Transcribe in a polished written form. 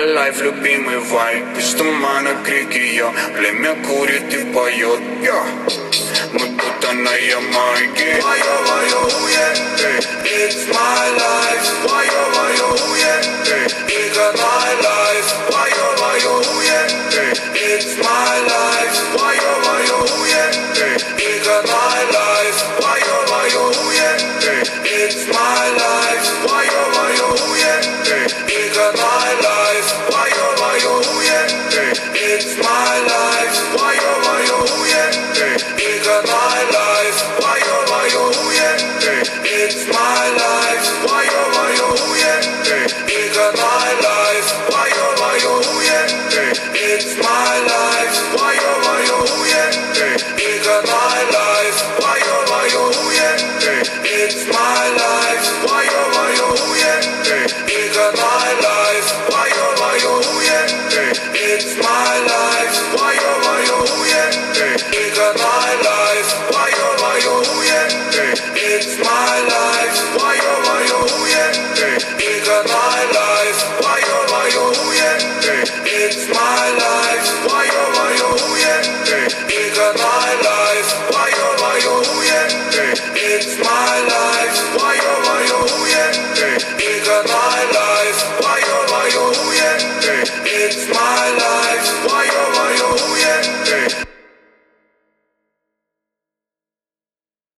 life, любимый вайб. Из тумана крики, йо. Племя курит и поет, йо. Мы будто на Ямайке. It's my life. We got my life. It's my life. We got my life.